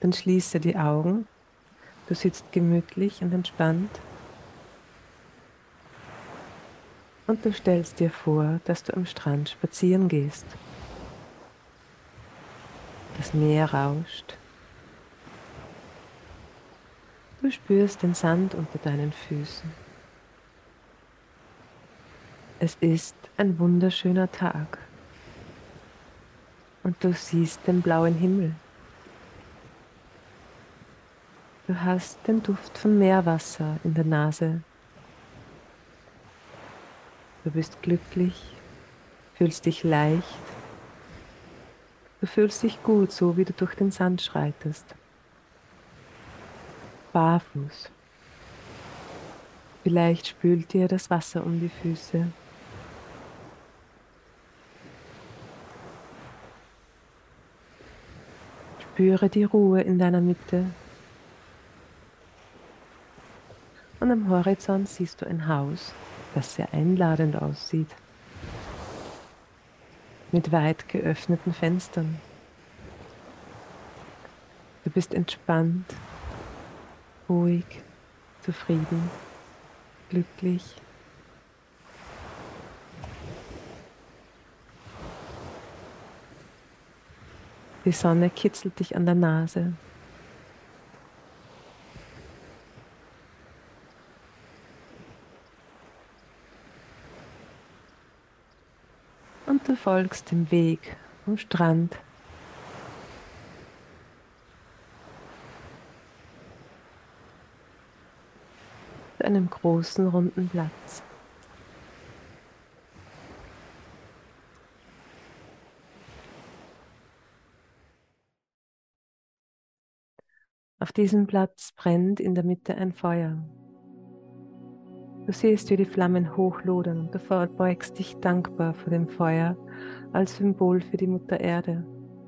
Dann schließe die Augen. Du sitzt gemütlich und entspannt. Und du stellst dir vor, dass du am Strand spazieren gehst. Das Meer rauscht. Du spürst den Sand unter deinen Füßen. Es ist ein wunderschöner Tag. Und du siehst den blauen Himmel. Du hast den Duft von Meerwasser in der Nase. Du bist glücklich, fühlst dich leicht. Du fühlst dich gut, so wie du durch den Sand schreitest. Barfuß. Vielleicht spült dir das Wasser um die Füße. Spüre die Ruhe in deiner Mitte. Und am Horizont siehst du ein Haus, das sehr einladend aussieht. Mit weit geöffneten Fenstern. Du bist entspannt, ruhig, zufrieden, glücklich. Die Sonne kitzelt dich an der Nase. Und du folgst dem Weg vom Strand zu einem großen runden Platz. Auf diesem Platz brennt in der Mitte ein Feuer. Du siehst, wie die Flammen hochlodern und du verbeugst dich dankbar vor dem Feuer als Symbol für die Mutter Erde.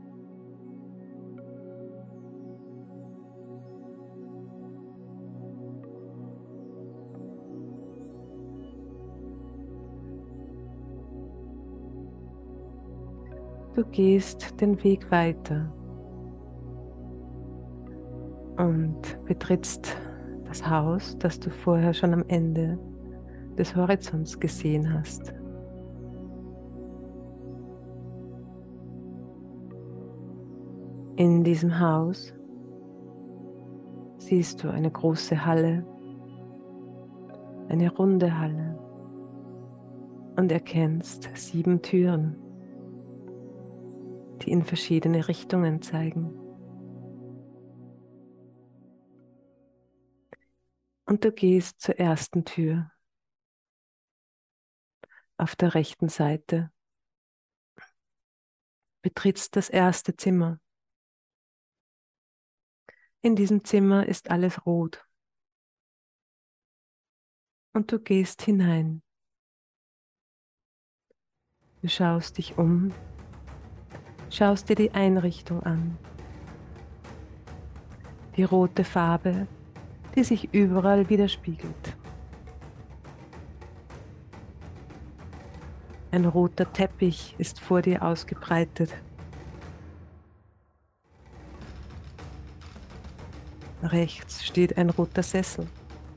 Du gehst den Weg weiter und betrittst das Haus, das du vorher schon am Ende des Horizonts gesehen hast. In diesem Haus siehst du eine große Halle, eine runde Halle und erkennst 7 Türen, die in verschiedene Richtungen zeigen. Und du gehst zur ersten Tür auf der rechten Seite, betrittst das erste Zimmer. In diesem Zimmer ist alles rot. Und du gehst hinein. Du schaust dich um, schaust dir die Einrichtung an. Die rote Farbe, die sich überall widerspiegelt. Ein roter Teppich ist vor dir ausgebreitet. Rechts steht ein roter Sessel.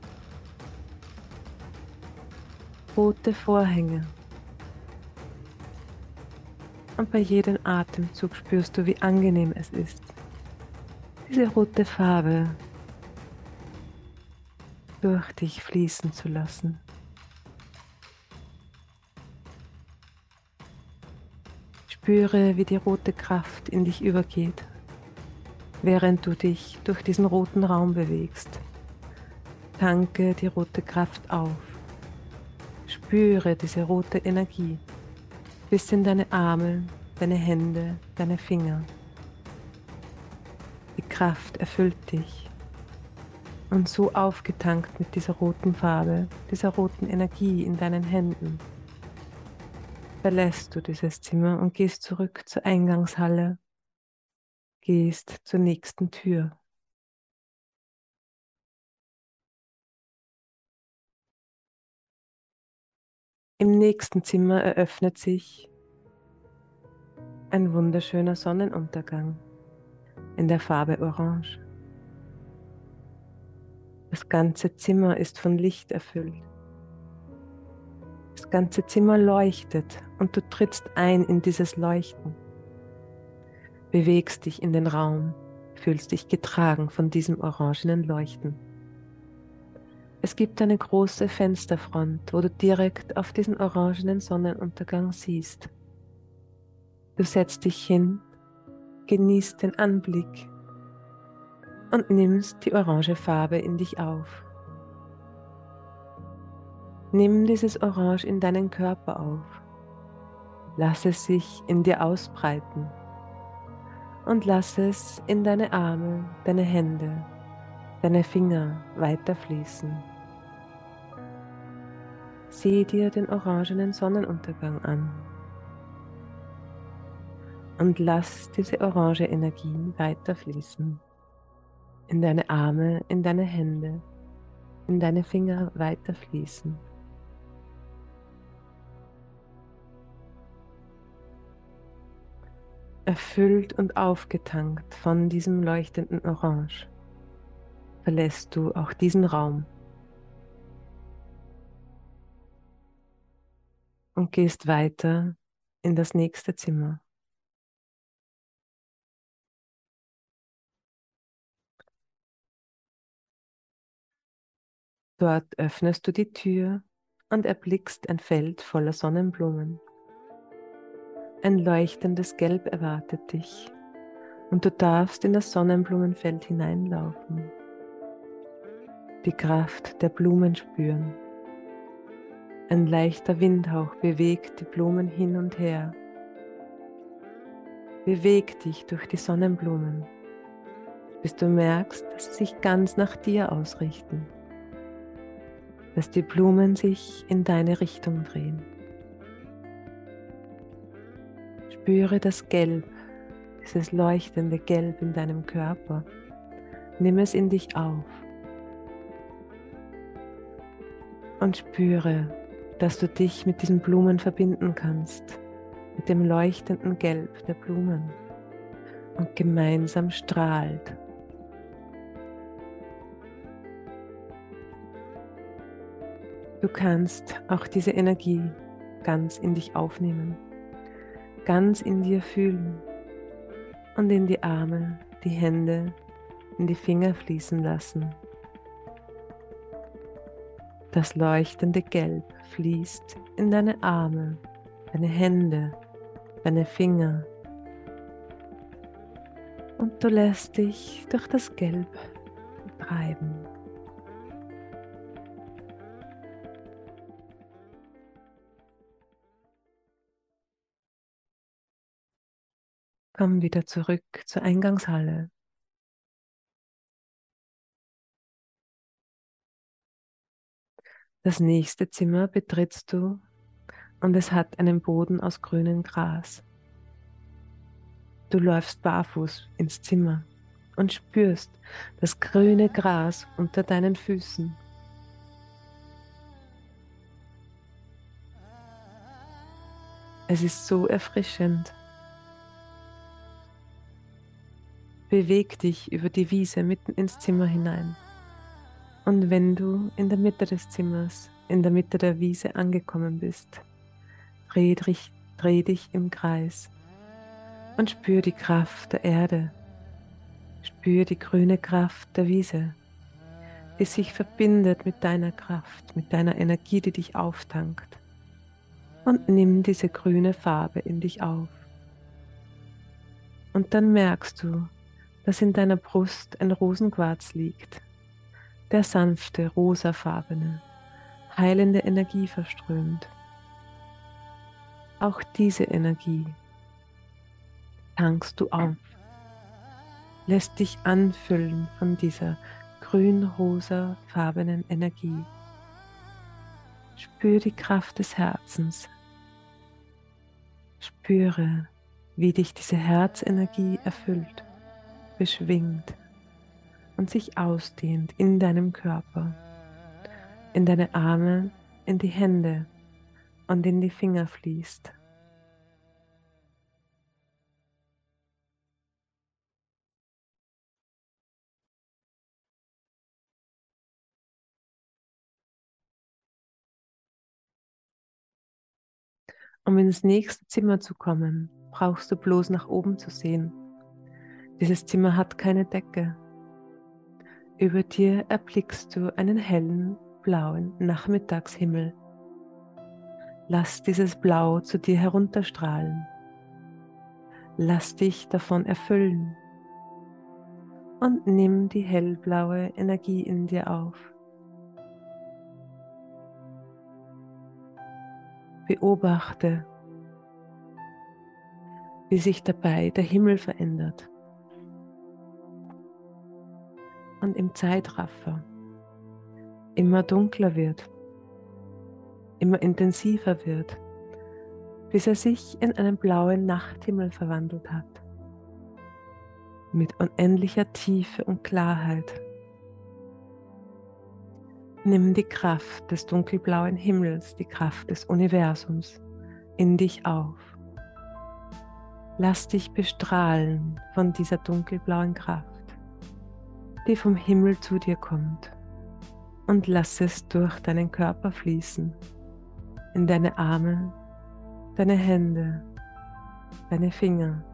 Rote Vorhänge. Und bei jedem Atemzug spürst du, wie angenehm es ist, diese rote Farbe durch dich fließen zu lassen. Spüre, wie die rote Kraft in dich übergeht, während du dich durch diesen roten Raum bewegst. Tanke die rote Kraft auf. Spüre diese rote Energie bis in deine Arme, deine Hände, deine Finger. Die Kraft erfüllt dich. Und so aufgetankt mit dieser roten Farbe, dieser roten Energie in deinen Händen, verlässt du dieses Zimmer und gehst zurück zur Eingangshalle, gehst zur nächsten Tür. Im nächsten Zimmer eröffnet sich ein wunderschöner Sonnenuntergang. in der Farbe Orange. Das ganze Zimmer ist von Licht erfüllt. Das ganze Zimmer leuchtet und du trittst ein in dieses Leuchten. Bewegst dich in den Raum, fühlst dich getragen von diesem orangenen Leuchten. Es gibt eine große Fensterfront, wo du direkt auf diesen orangenen Sonnenuntergang siehst. Du setzt dich hin, genießt den Anblick und nimmst die orange Farbe in dich auf. Nimm dieses Orange in deinen Körper auf. Lass es sich in dir ausbreiten und lass es in deine Arme, deine Hände, deine Finger weiterfließen. Sieh dir den orangenen Sonnenuntergang an und lass diese orange Energie weiterfließen. In deine Arme, in deine Hände, in deine Finger weiterfließen. Erfüllt und aufgetankt von diesem leuchtenden Orange, verlässt du auch diesen Raum und gehst weiter in das nächste Zimmer. Dort öffnest du die Tür und erblickst ein Feld voller Sonnenblumen. Ein leuchtendes Gelb erwartet dich und du darfst in das Sonnenblumenfeld hineinlaufen, die Kraft der Blumen spüren. Ein leichter Windhauch bewegt die Blumen hin und her. Beweg dich durch die Sonnenblumen, bis du merkst, dass sie sich ganz nach dir ausrichten, dass die Blumen sich in deine Richtung drehen. Spüre das Gelb, dieses leuchtende Gelb in deinem Körper. Nimm es in dich auf und spüre, dass du dich mit diesen Blumen verbinden kannst, mit dem leuchtenden Gelb der Blumen und gemeinsam strahlt. Du kannst auch diese Energie ganz in dich aufnehmen, ganz in dir fühlen und in die Arme, die Hände, in die Finger fließen lassen. Das leuchtende Gelb fließt in deine Arme, deine Hände, deine Finger und du lässt dich durch das Gelb treiben. Komm wieder zurück zur Eingangshalle. Das nächste Zimmer betrittst du und es hat einen Boden aus grünem Gras. Du läufst barfuß ins Zimmer und spürst das grüne Gras unter deinen Füßen. Es ist so erfrischend. Beweg dich über die Wiese mitten ins Zimmer hinein. Und wenn du in der Mitte des Zimmers, in der Mitte der Wiese angekommen bist, dreh dich im Kreis und spür die Kraft der Erde. Spür die grüne Kraft der Wiese, die sich verbindet mit deiner Kraft, mit deiner Energie, die dich auftankt. Und nimm diese grüne Farbe in dich auf. Und dann merkst du, dass in deiner Brust ein Rosenquarz liegt, der sanfte, rosafarbene, heilende Energie verströmt. Auch diese Energie tankst du auf, lässt dich anfüllen von dieser grün-rosa-farbenen Energie. Spür die Kraft des Herzens. Spüre, wie dich diese Herzenergie erfüllt, beschwingt und sich ausdehnt in deinem Körper, in deine Arme, in die Hände und in die Finger fließt. Um ins nächste Zimmer zu kommen, brauchst du bloß nach oben zu sehen. Dieses Zimmer hat keine Decke. Über dir erblickst du einen hellen, blauen Nachmittagshimmel. Lass dieses Blau zu dir herunterstrahlen. Lass dich davon erfüllen und nimm die hellblaue Energie in dir auf. Beobachte, wie sich dabei der Himmel verändert und im Zeitraffer immer dunkler wird, immer intensiver wird, bis er sich in einen blauen Nachthimmel verwandelt hat, mit unendlicher Tiefe und Klarheit. Nimm die Kraft des dunkelblauen Himmels, die Kraft des Universums in dich auf. Lass dich bestrahlen von dieser dunkelblauen Kraft, die vom Himmel zu dir kommt, und lass es durch deinen Körper fließen, in deine Arme, deine Hände, deine Finger.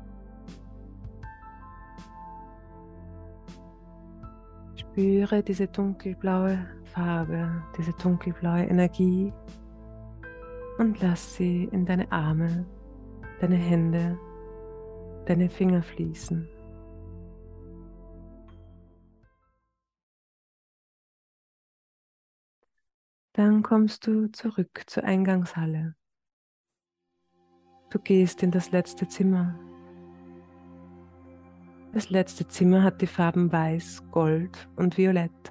Spüre diese dunkelblaue Farbe, diese dunkelblaue Energie und lass sie in deine Arme, deine Hände, deine Finger fließen. Dann kommst du zurück zur Eingangshalle. Du gehst in das letzte Zimmer. Das letzte Zimmer hat die Farben Weiß, Gold und Violett.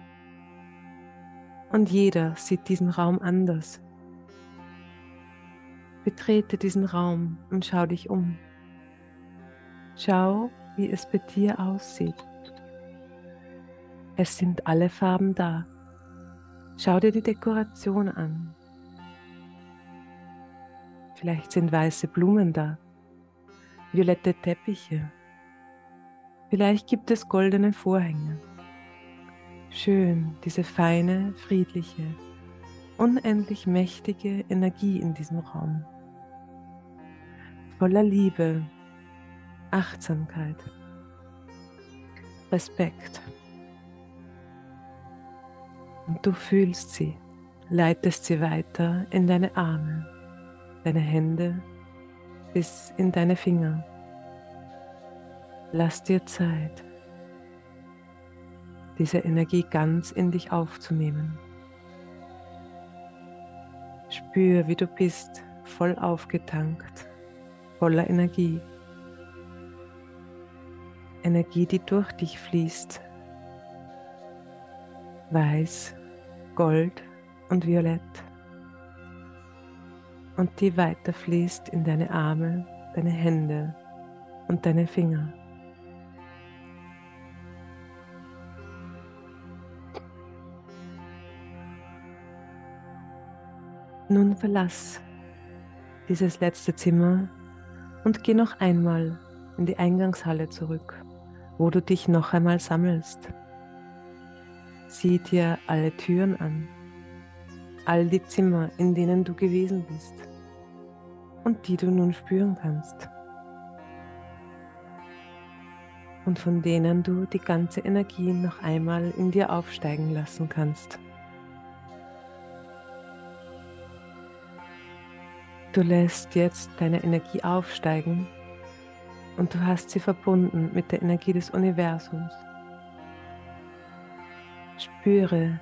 Und jeder sieht diesen Raum anders. Betrete diesen Raum und schau dich um. Schau, wie es bei dir aussieht. Es sind alle Farben da. Schau dir die Dekoration an. Vielleicht sind weiße Blumen da, violette Teppiche. Vielleicht gibt es goldene Vorhänge. Schön, diese feine, friedliche, unendlich mächtige Energie in diesem Raum. Voller Liebe, Achtsamkeit, Respekt. Und du fühlst sie, leitest sie weiter in deine Arme, deine Hände bis in deine Finger. Lass dir Zeit, diese Energie ganz in dich aufzunehmen. Spür, wie du bist, voll aufgetankt, voller Energie. Energie, die durch dich fließt. Weiß, Gold und Violett. Und die weiterfließt in deine Arme, deine Hände und deine Finger. Nun verlass dieses letzte Zimmer und geh noch einmal in die Eingangshalle zurück, wo du dich noch einmal sammelst. Sieh dir alle Türen an, all die Zimmer, in denen du gewesen bist und die du nun spüren kannst und von denen du die ganze Energie noch einmal in dir aufsteigen lassen kannst. Du lässt jetzt deine Energie aufsteigen und du hast sie verbunden mit der Energie des Universums. Spüre,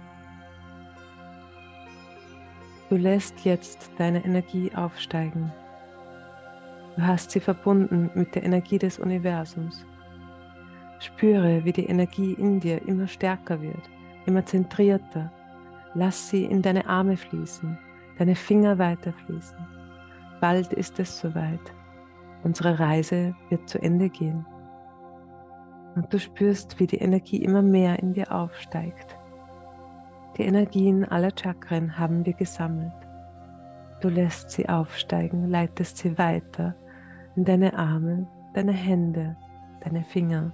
du lässt jetzt deine Energie aufsteigen. Du hast sie verbunden mit der Energie des Universums. Spüre, wie die Energie in dir immer stärker wird, immer zentrierter. Lass sie in deine Arme fließen, deine Finger weiterfließen. Bald ist es soweit. Unsere Reise wird zu Ende gehen. Und du spürst, wie die Energie immer mehr in dir aufsteigt. Die Energien aller Chakren haben wir gesammelt. Du lässt sie aufsteigen, leitest sie weiter in deine Arme, deine Hände, deine Finger.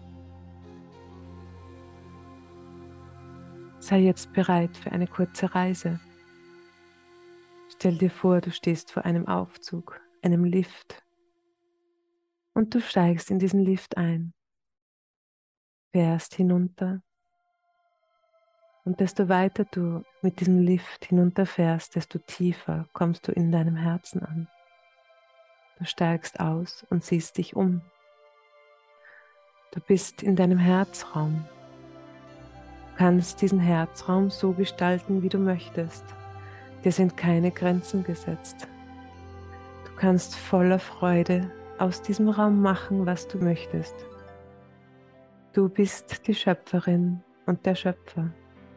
Sei jetzt bereit für eine kurze Reise. Stell dir vor, du stehst vor einem Aufzug, einem Lift, und du steigst in diesen Lift ein, fährst hinunter, und desto weiter du mit diesem Lift hinunterfährst, desto tiefer kommst du in deinem Herzen an. Du steigst aus und siehst dich um. Du bist in deinem Herzraum. Du kannst diesen Herzraum so gestalten, wie du möchtest. Dir sind keine Grenzen gesetzt. Du kannst voller Freude aus diesem Raum machen, was du möchtest. Du bist die Schöpferin und der Schöpfer.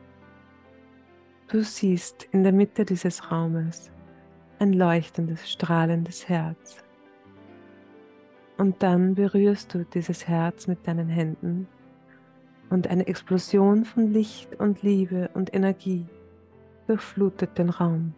Du siehst in der Mitte dieses Raumes ein leuchtendes, strahlendes Herz. Und dann berührst du dieses Herz mit deinen Händen und eine Explosion von Licht und Liebe und Energie durchflutet den Raum.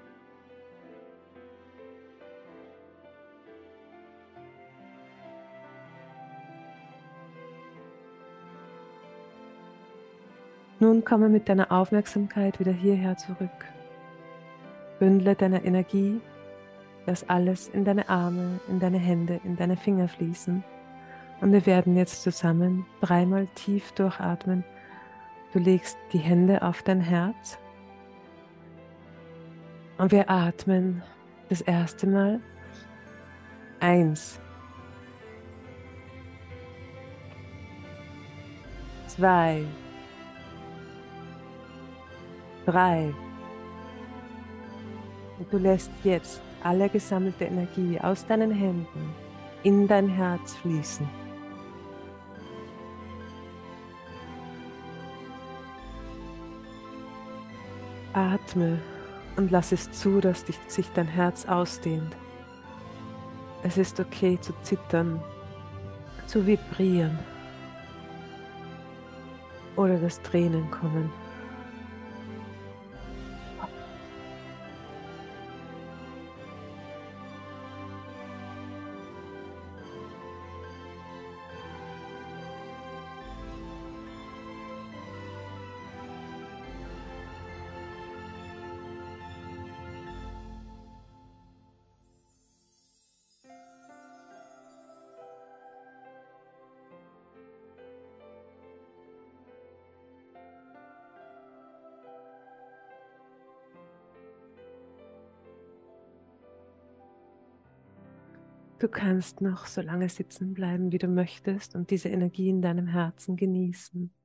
Nun komme mit deiner Aufmerksamkeit wieder hierher zurück. Bündle deine Energie, lass alles in deine Arme, in deine Hände, in deine Finger fließen. Und wir werden jetzt zusammen dreimal tief durchatmen. Du legst die Hände auf dein Herz und wir atmen das erste Mal 1, 2, 3. Und du lässt jetzt alle gesammelte Energie aus deinen Händen in dein Herz fließen. Atme und lass es zu, dass sich dein Herz ausdehnt. Es ist okay zu zittern, zu vibrieren oder dass Tränen kommen. Du kannst noch so lange sitzen bleiben, wie du möchtest und diese Energie in deinem Herzen genießen.